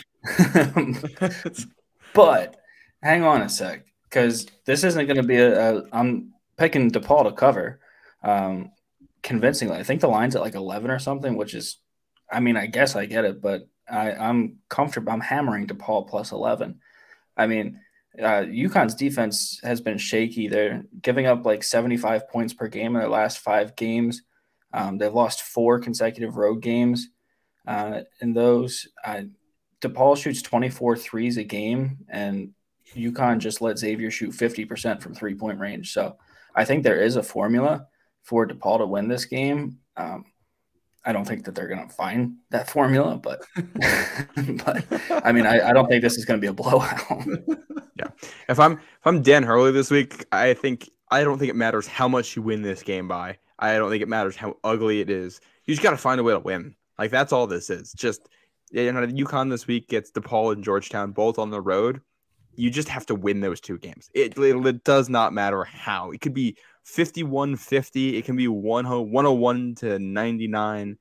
but hang on a sec, because this isn't going to be a, a. I'm picking DePaul to cover, um, convincingly. I think the line's at like eleven or something, which is, I mean, I guess I get it, but I, I'm comfortable. I'm hammering DePaul plus eleven. I mean, uh, UConn's defense has been shaky. They're giving up like seventy-five points per game in their last five games. Um, they've lost four consecutive road games. Uh, in those, uh, DePaul shoots twenty-four threes a game, and UConn just let Xavier shoot fifty percent from three-point range. So I think there is a formula for DePaul to win this game. Um, I don't think that they're going to find that formula, but, but I mean, I, I don't think this is going to be a blowout. Yeah. If I'm if I'm Dan Hurley this week, I think I don't think it matters how much you win this game by. I don't think it matters how ugly it is. You just got to find a way to win. Like, that's all this is. Just, you know, UConn this week gets DePaul and Georgetown both on the road. You just have to win those two games. It, it, it does not matter how. It could be fifty-one fifty. It can be one oh one to ninety-nine.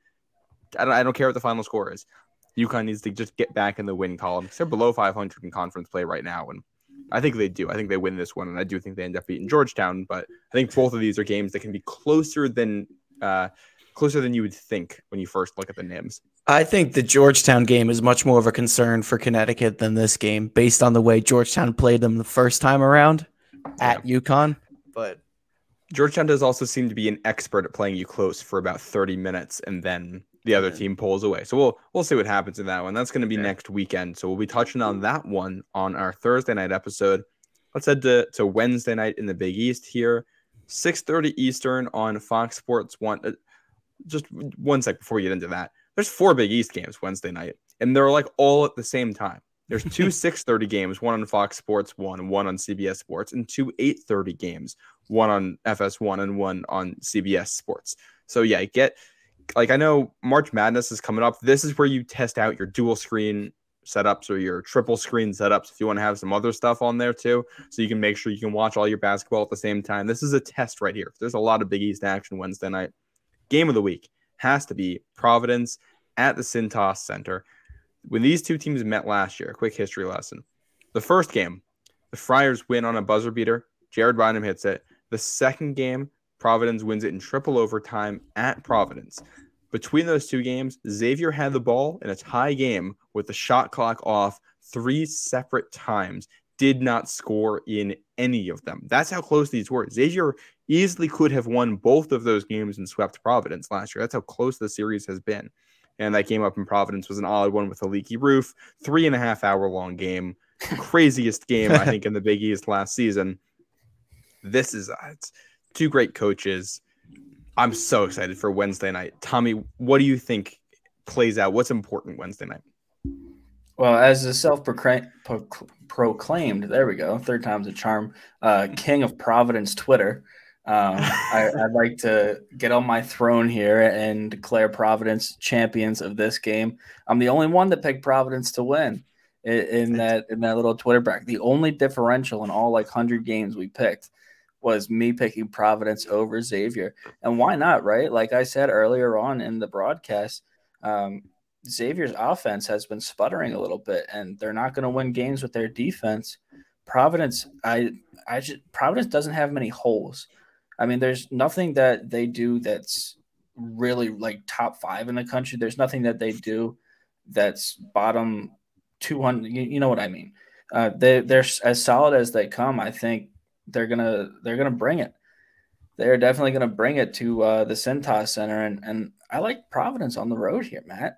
I don't, I don't care what the final score is. UConn needs to just get back in the win column. They're below five hundred in conference play right now, and I think they do. I think they win this one, and I do think they end up beating Georgetown. But I think both of these are games that can be closer than uh, closer than you would think when you first look at the names. I think the Georgetown game is much more of a concern for Connecticut than this game, based on the way Georgetown played them the first time around at yeah. UConn. But Georgetown does also seem to be an expert at playing you close for about thirty minutes, and then the other team pulls away. So we'll we'll see what happens in that one. That's going to be yeah. next weekend. So we'll be touching on that one on our Thursday night episode. Let's head to, to Wednesday night in the Big East here. six thirty Eastern on Fox Sports one. Uh, just one sec before we get into that. There's four Big East games Wednesday night, and they're like all at the same time. There's two six thirty games, one on Fox Sports one and one on C B S Sports, and two eight thirty games, one on F S one and one on C B S Sports. So yeah, get – like, I know March Madness is coming up. This is where you test out your dual screen setups or your triple screen setups if you want to have some other stuff on there too, so you can make sure you can watch all your basketball at the same time. This is a test right here. There's a lot of Big East action Wednesday night. Game of the week has to be Providence at the Cintas Center. When these two teams met last year, a quick history lesson. The first game, the Friars win on a buzzer beater. Jared Bynum hits it. The second game, Providence wins it in triple overtime at Providence. Between those two games, Xavier had the ball in a tie game with the shot clock off three separate times, did not score in any of them. That's how close these were. Xavier easily could have won both of those games and swept Providence last year. That's how close the series has been. And that game up in Providence was an odd one with a leaky roof, three and a half hour long game, craziest game, I think, in the Big East last season. This is uh, it's two great coaches. I'm so excited for Wednesday night. Tommy, what do you think plays out? What's important Wednesday night? Well, as a self-proclaimed, there we go, third time's a charm, uh, king of Providence Twitter, um, I, I'd like to get on my throne here and declare Providence champions of this game. I'm the only one that picked Providence to win in, in that in that little Twitter bracket. The only differential in all like one hundred games we picked was me picking Providence over Xavier. And why not, right? Like I said earlier on in the broadcast, um, Xavier's offense has been sputtering a little bit, and they're not going to win games with their defense. Providence, I, I just Providence doesn't have many holes. I mean, there's nothing that they do that's really like top five in the country. There's nothing that they do that's bottom two hundred. You, you know what I mean? Uh, they they're as solid as they come. I think they're gonna they're gonna bring it. They're definitely gonna bring it to uh, the Cintas Center, and and I like Providence on the road here, Matt.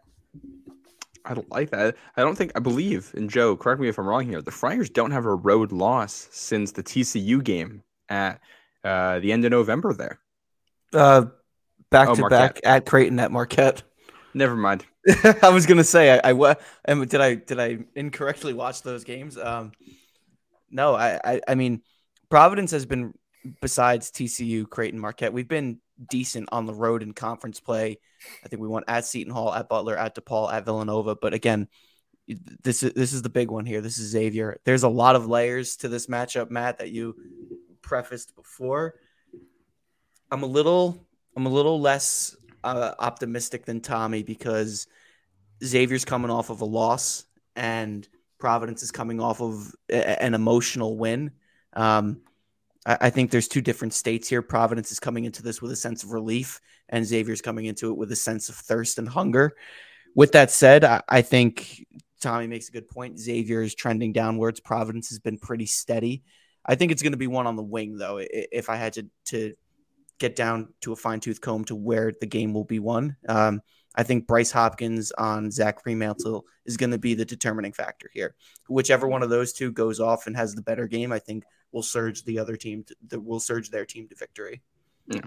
I like that. I don't think I believe, and Joe, correct me if I'm wrong here, the Friars don't have a road loss since the T C U game at uh, the end of November there. Uh, back Oh, to Marquette. back at Creighton at Marquette. Never mind. I was gonna say I, I wa- um, did I did I incorrectly watch those games? Um, no, I, I I mean Providence has been, besides T C U, Creighton, Marquette, we've been decent on the road in conference play. I think we won at Seton Hall, at Butler, at DePaul, at Villanova. But again, this is this is the big one here. This is Xavier. There's a lot of layers to this matchup, Matt, that you prefaced before. I'm a little I'm a little less uh, optimistic than Tommy because Xavier's coming off of a loss and Providence is coming off of a, an emotional win. Um, I, I think there's two different states here. Providence is coming into this with a sense of relief, and Xavier's coming into it with a sense of thirst and hunger. With that said, I, I think Tommy makes a good point. Xavier is trending downwards. Providence has been pretty steady. I think it's going to be one on the wing, though, if I had to to get down to a fine-tooth comb to where the game will be won. Um, I think Bryce Hopkins on Zach Fremantle is going to be the determining factor here. Whichever one of those two goes off and has the better game, I think will surge the other team to, that will surge their team to victory. Yeah.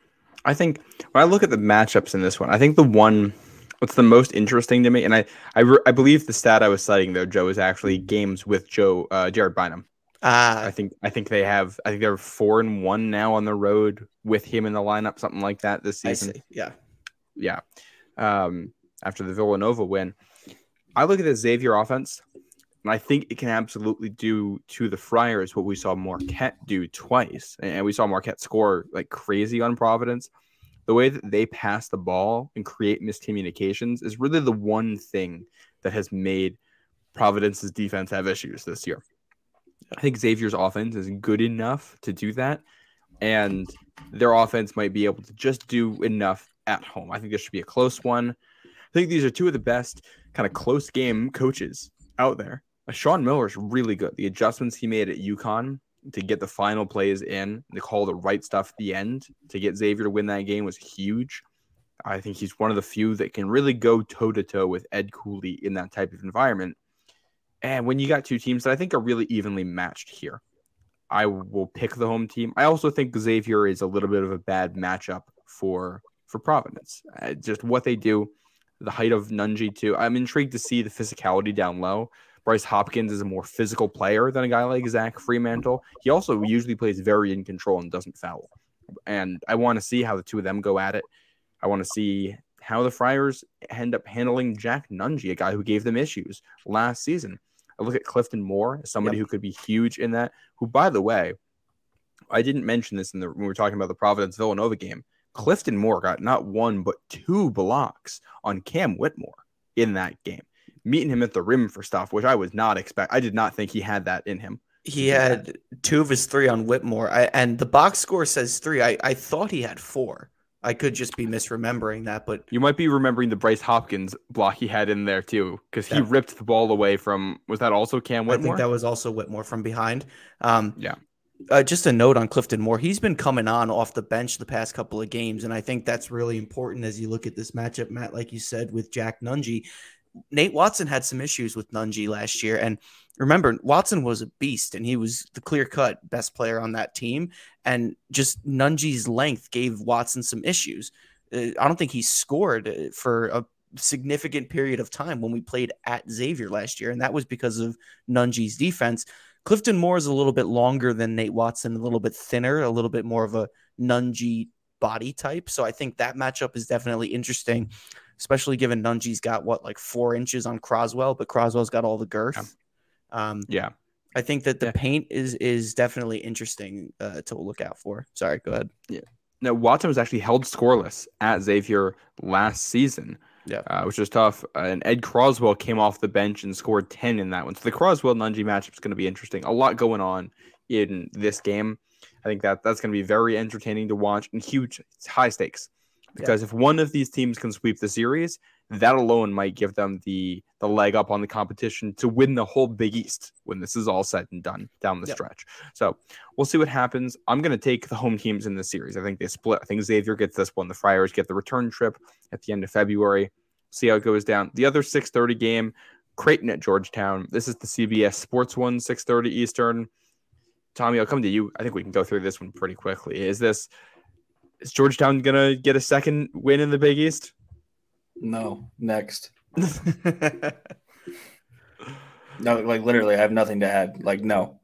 I think when I look at the matchups in this one, I think the one what's the most interesting to me, and I I, re- I believe the stat I was citing there, Joe, is actually games with Joe uh, Jared Bynum. Uh, I think I think they have I think they're four and one now on the road with him in the lineup, something like that this season. I see. Yeah, yeah. Um, after the Villanova win, I look at the Xavier offense, and I think it can absolutely do to the Friars what we saw Marquette do twice, and we saw Marquette score like crazy on Providence. The way that they pass the ball and create miscommunications is really the one thing that has made Providence's defense have issues this year. I think Xavier's offense is good enough to do that, and their offense might be able to just do enough at home. I think this should be a close one. I think these are two of the best kind of close game coaches out there. Uh, Sean Miller is really good. The adjustments he made at UConn to get the final plays in, to call the right stuff at the end, to get Xavier to win that game was huge. I think he's one of the few that can really go toe-to-toe with Ed Cooley in that type of environment. And when you got two teams that I think are really evenly matched here, I will pick the home team. I also think Xavier is a little bit of a bad matchup for for Providence. Uh, just what they do, the height of Nunji too. I'm intrigued to see the physicality down low. Bryce Hopkins is a more physical player than a guy like Zach Fremantle. He also usually plays very in control and doesn't foul. And I want to see how the two of them go at it. I want to see how the Friars end up handling Jack Nunji, a guy who gave them issues last season. I look at Clifton Moore as somebody yep. who could be huge in that, who, by the way, I didn't mention this in the when we were talking about the Providence-Villanova game. Clifton Moore got not one, but two blocks on Cam Whitmore in that game, meeting him at the rim for stuff, which I was not expect. I did not think he had that in him. He had that. two of his three on Whitmore, I, and the box score says three. I, I thought he had four. I could just be misremembering that, but you might be remembering the Bryce Hopkins block he had in there too, because he that, ripped the ball away from. Was that also Cam Whitmore? I think that was also Whitmore from behind. Um, yeah. Uh, just a note on Clifton Moore. He's been coming on off the bench the past couple of games, and I think that's really important as you look at this matchup, Matt, like you said, with Jack Nunji. Nate Watson had some issues with Nunji last year. And remember, Watson was a beast and he was the clear-cut best player on that team. And just Nunji's length gave Watson some issues. Uh, I don't think he scored for a significant period of time when we played at Xavier last year. And that was because of Nunji's defense. Clifton Moore is a little bit longer than Nate Watson, a little bit thinner, a little bit more of a Nunji body type. So I think that matchup is definitely interesting, especially given Nunji's got what, like four inches on Croswell, but Croswell's got all the girth. Yeah. Um, yeah. I think that the yeah. paint is is definitely interesting uh, to look out for. Sorry, go ahead. Yeah. Now, Watson was actually held scoreless at Xavier last season, yeah, uh, which was tough. Uh, and Ed Croswell came off the bench and scored ten in that one. So the Croswell-Nunji matchup is going to be interesting. A lot going on in this game. I think that that's going to be very entertaining to watch and huge, it's high stakes. Because yeah. if one of these teams can sweep the series, that alone might give them the the leg up on the competition to win the whole Big East when this is all said and done down the yep. stretch. So we'll see what happens. I'm going to take the home teams in this series. I think they split. I think Xavier gets this one. The Friars get the return trip at the end of February. See how it goes down. The other six thirty game, Creighton at Georgetown. This is the C B S Sports one, six thirty Eastern. Tommy, I'll come to you. I think we can go through this one pretty quickly. Is this is Georgetown going to get a second win in the Big East? No. Next. No, like literally, I have nothing to add. Like, no.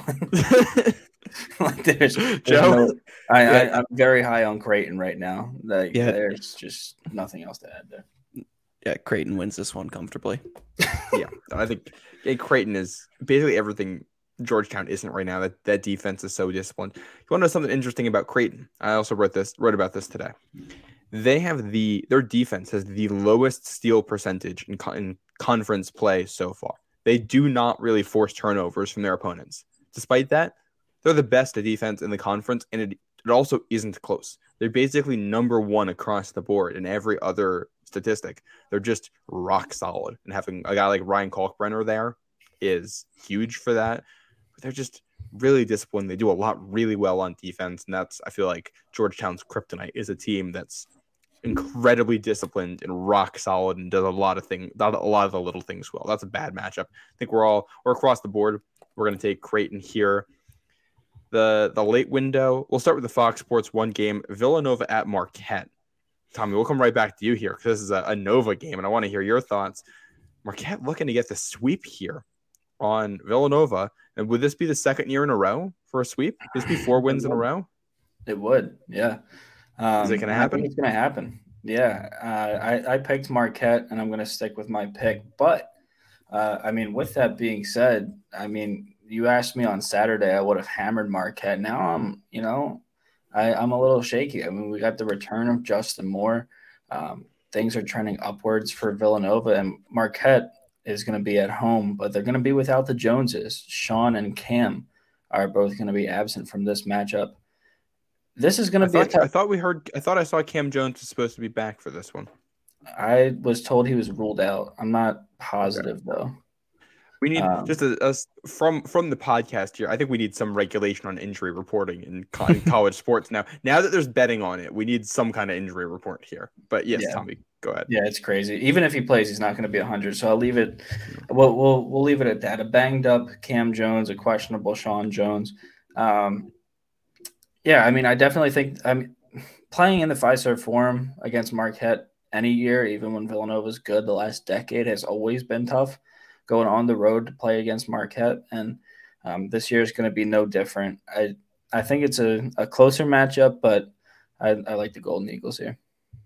Like, there's, there's Joe? no, I, yeah. I, I'm very high on Creighton right now. Like, yeah. There's just nothing else to add there. Yeah, Creighton wins this one comfortably. Yeah, I think yeah, Creighton is basically everything Georgetown isn't right now. That that defense is so disciplined. You want to know something interesting about Creighton? I also wrote this wrote about this today. They have the their defense has the lowest steal percentage in, in conference play so far. They do not really force turnovers from their opponents. Despite that, they're the best at defense in the conference, and it, it also isn't close. They're basically number one across the board in every other statistic. They're just rock solid, and having a guy like Ryan Kalkbrenner there is huge for that. But they're just really disciplined. They do a lot really well on defense, and that's I feel like Georgetown's kryptonite is a team that's incredibly disciplined and rock solid and does a lot of things, a lot of the little things well. That's a bad matchup. I think we're all we're across the board. We're going to take Creighton here. The the late window. We'll start with the Fox Sports one game. Villanova at Marquette. Tommy, we'll come right back to you here because this is a, a Nova game, and I want to hear your thoughts. Marquette looking to get the sweep here on Villanova, and would this be the second year in a row for a sweep? Would this be four wins in a row? It would, yeah. Um, Is it going to happen? I think it's going to happen. Yeah, uh, I, I picked Marquette, and I'm going to stick with my pick. But, uh, I mean, with that being said, I mean, you asked me on Saturday, I would have hammered Marquette. Now I'm, you know, I, I'm a little shaky. I mean, we got the return of Justin Moore. Um, things are trending upwards for Villanova, and Marquette is going to be at home, but they're going to be without the Joneses. Sean and Cam are both going to be absent from this matchup. This is going to be thought, a tough. I thought we heard. I thought I saw Cam Jones was supposed to be back for this one. I was told he was ruled out. I'm not positive okay. though. We need um, just a, a from from the podcast here. I think we need some regulation on injury reporting in, co- in college sports now. Now that there's betting on it, we need some kind of injury report here. But yes, yeah. Tommy, go ahead. Yeah, it's crazy. Even if he plays, he's not going to be one hundred. So I'll leave it. We'll we'll we'll leave it at that. A banged up Cam Jones, a questionable Sean Jones. Um, Yeah, I mean, I definitely think I'm playing in the Fiserv Forum against Marquette any year, even when Villanova's good. The last decade has always been tough going on the road to play against Marquette, and um, this year is going to be no different. I I think it's a, a closer matchup, but I, I like the Golden Eagles here.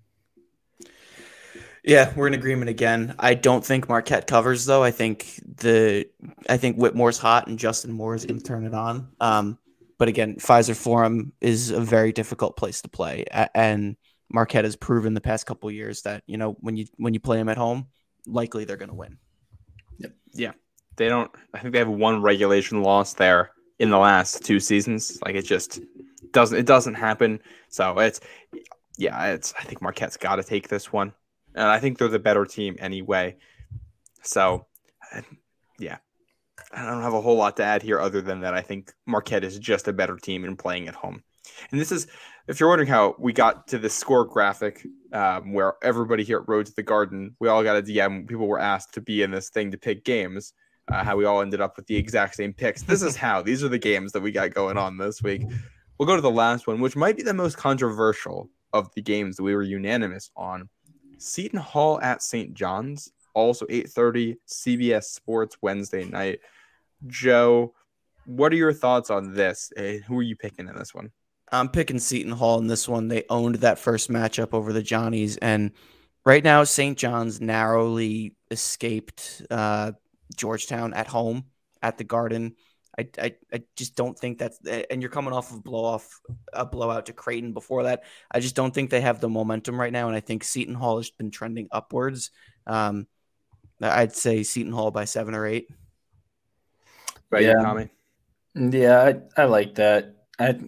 Yeah, we're in agreement again. I don't think Marquette covers, though. I think the I think Whitmore's hot and Justin Moore is going to turn it on. Um, But again, Fiserv Forum is a very difficult place to play, and Marquette has proven the past couple of years that you know when you when you play them at home, likely they're going to win. Yep. Yeah, they don't. I think they have one regulation loss there in the last two seasons. Like it just doesn't. It doesn't happen. So it's yeah. It's. I think Marquette's got to take this one, and I think they're the better team anyway. So yeah. I don't have a whole lot to add here other than that I think Marquette is just a better team in playing at home. And this is, if you're wondering how we got to the score graphic, um, where everybody here at Road to the Garden, we all got a D M. People were asked to be in this thing to pick games. Uh, how we all ended up with the exact same picks. This is how. These are the games that we got going on this week. We'll go to the last one, which might be the most controversial of the games that we were unanimous on. Seton Hall at Saint John's, also eight thirty, C B S Sports Wednesday night. Joe, what are your thoughts on this? Uh, who are you picking in this one? I'm picking Seton Hall in this one. They owned that first matchup over the Johnnies, and right now Saint John's narrowly escaped uh, Georgetown at home at the Garden. I, I, I just don't think that's, and you're coming off of blow off a blowout to Creighton before that. I just don't think they have the momentum right now, and I think Seton Hall has been trending upwards. Um, I'd say Seton Hall by seven or eight. Right, yeah, Tommy. Yeah, I, I like that. I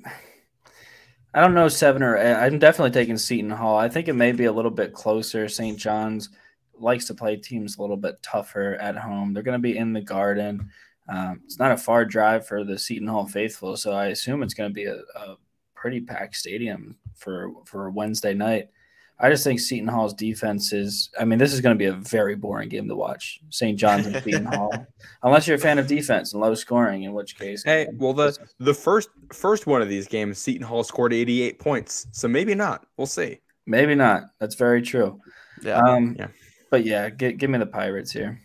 I don't know seven or eight. I'm definitely taking Seton Hall. I think it may be a little bit closer. Saint John's likes to play teams a little bit tougher at home. They're going to be in the Garden. Um, it's not a far drive for the Seton Hall faithful, so I assume it's going to be a, a pretty packed stadium for for Wednesday night. I just think Seton Hall's defense is – I mean, this is going to be a very boring game to watch, Saint John's and Seton Hall, unless you're a fan of defense and low scoring, in which case – Hey, well, the the first first one of these games, Seton Hall scored eighty-eight points, so maybe not. We'll see. Maybe not. That's very true. Yeah. Um, yeah. But, yeah, g- give me the Pirates here.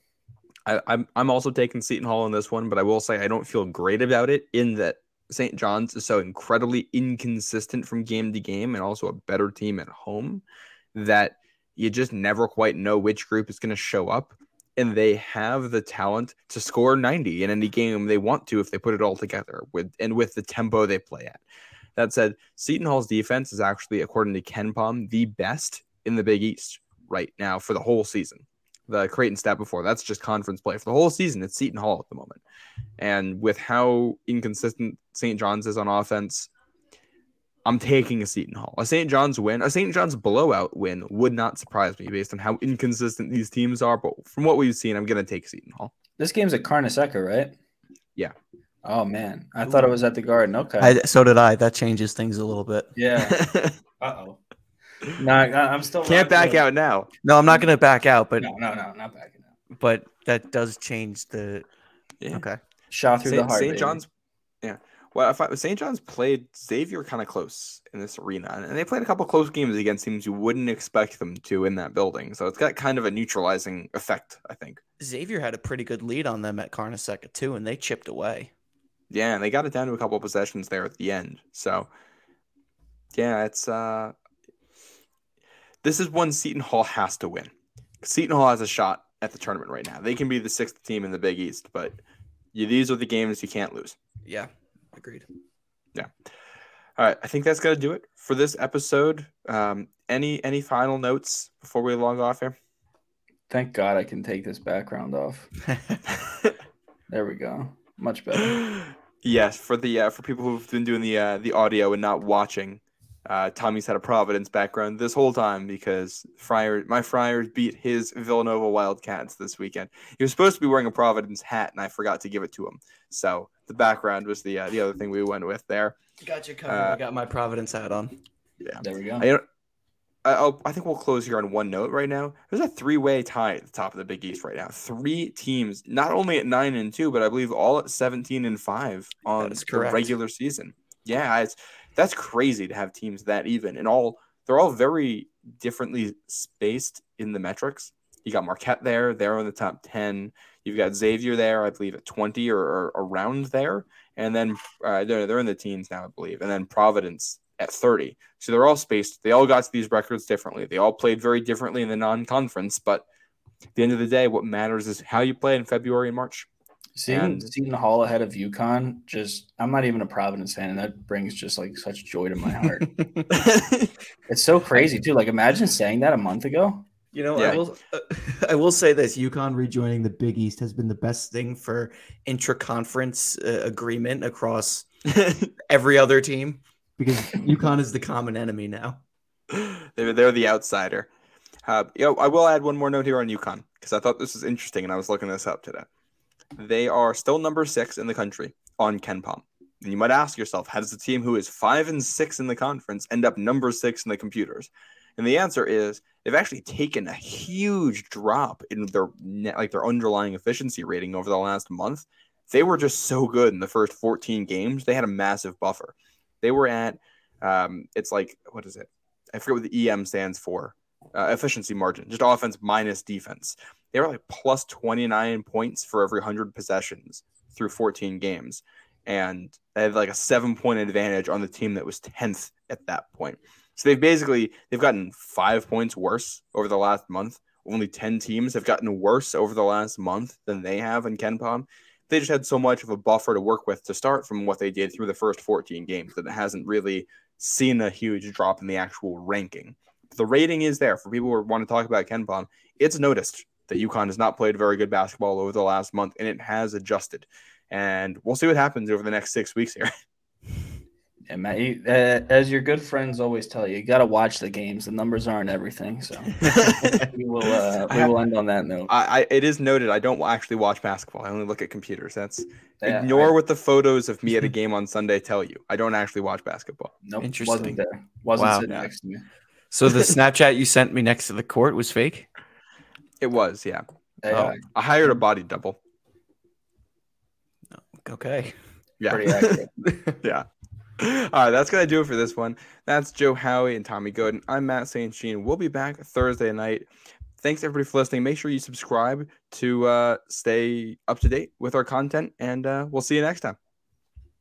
I, I'm I'm also taking Seton Hall in this one, but I will say I don't feel great about it in that Saint John's is so incredibly inconsistent from game to game and also a better team at home that you just never quite know which group is going to show up. And they have the talent to score ninety in any game they want to if they put it all together with and with the tempo they play at. That said, Seton Hall's defense is actually, according to KenPom, the best in the Big East right now for the whole season. The Creighton stat before, that's just conference play. For the whole season, it's Seton Hall at the moment. And with how inconsistent Saint John's is on offense, I'm taking a Seton Hall. A Saint John's win, a Saint John's blowout win would not surprise me based on how inconsistent these teams are. But from what we've seen, I'm going to take Seton Hall. This game's at Carnesecca, right? Yeah. Oh, man. I Ooh. thought it was at the Garden. Okay. I, so did I. That changes things a little bit. Yeah. Uh-oh. No, I'm still can't back out now. No, I'm not going to back out, but no, no, no, not backing out. But that does change the. Yeah. Okay. Shot through Saint, the heart. Saint John's, yeah. Well, if I, Saint John's played Xavier kind of close in this arena, and they played a couple close games against teams you wouldn't expect them to in that building. So it's got kind of a neutralizing effect, I think. Xavier had a pretty good lead on them at Carnesecca too, and they chipped away. Yeah, and they got it down to a couple of possessions there at the end. So, yeah, it's uh, this is one Seton Hall has to win. Seton Hall has a shot at the tournament right now. They can be the sixth team in the Big East, but you, these are the games you can't lose. Yeah, agreed. Yeah. All right, I think that's gonna do it for this episode. Um, any any final notes before we log off here? Thank God I can take this background off. There we go. Much better. Yes, for the uh, for people who've been doing the uh, the audio and not watching, uh, Tommy's had a Providence background this whole time because Friar my Friars beat his Villanova Wildcats this weekend. He was supposed to be wearing a Providence hat, and I forgot to give it to him. So the background was the uh, the other thing we went with there. Got you covered. Uh, I got my Providence hat on. Yeah, there we go. I, I, I'll, I think we'll close here on one note right now. There's a three-way tie at the top of the Big East right now. Three teams, not only at nine and two, but I believe all at seventeen and five on the regular season. Yeah, it's that's crazy to have teams that even and all. They're all very differently spaced in the metrics. You got Marquette there; they're in the top ten. You've got Xavier there, I believe, at twenty or, or around there, and then uh, they're they're in the teens now, I believe, and then Providence at thirty. So they're all spaced. They all got to these records differently. They all played very differently in the non-conference, but at the end of the day, what matters is how you play in February and March. Seeing and, Seton Hall ahead of UConn, just I'm not even a Providence fan, and that brings just like such joy to my heart. It's so crazy too. Like imagine saying that a month ago. You know, yeah. I will uh, I will say this: UConn rejoining the Big East has been the best thing for intra-conference uh, agreement across every other team. Because UConn is the common enemy now. They're, they're the outsider. Uh, you know, I will add one more note here on UConn because I thought this was interesting and I was looking this up today. They are still number six in the country on KenPom. And you might ask yourself, how does a team who is five and six in the conference end up number six in the computers? And the answer is they've actually taken a huge drop in their net, like their underlying efficiency rating over the last month. They were just so good in the first fourteen games. They had a massive buffer. They were at, um, it's like, what is it? I forget what the E M stands for. Uh, efficiency margin, just offense minus defense. They were like plus twenty-nine points for every one hundred possessions through fourteen games. And they had like a seven-point advantage on the team that was tenth at that point. So they've basically, they've gotten five points worse over the last month. Only ten teams have gotten worse over the last month than they have in KenPom. They just had so much of a buffer to work with to start from what they did through the first fourteen games that it hasn't really seen a huge drop in the actual ranking. The rating is there for people who want to talk about KenPom. It's noticed that UConn has not played very good basketball over the last month, and it has adjusted. And we'll see what happens over the next six weeks here. Yeah, Matt, you, uh, as your good friends always tell you, you got to watch the games. The numbers aren't everything. So we will uh, we will end on that note. I, I it is noted I don't actually watch basketball. I only look at computers. That's Yeah, ignore I- what the photos of me at a game on Sunday tell you. I don't actually watch basketball. Nope, Interesting. wasn't there. Wasn't Wow. sitting Yeah. next to me. So the Snapchat you sent me next to the court was fake? It was, yeah. Hey, Oh. uh, I hired a body double. Okay. Yeah. Pretty accurate. Yeah. All right, that's going to do it for this one. That's Joe Howie and Tommy Gooden. I'm Matt Saint Jean. We'll be back Thursday night. Thanks, everybody, for listening. Make sure you subscribe to uh, stay up to date with our content, and uh, we'll see you next time.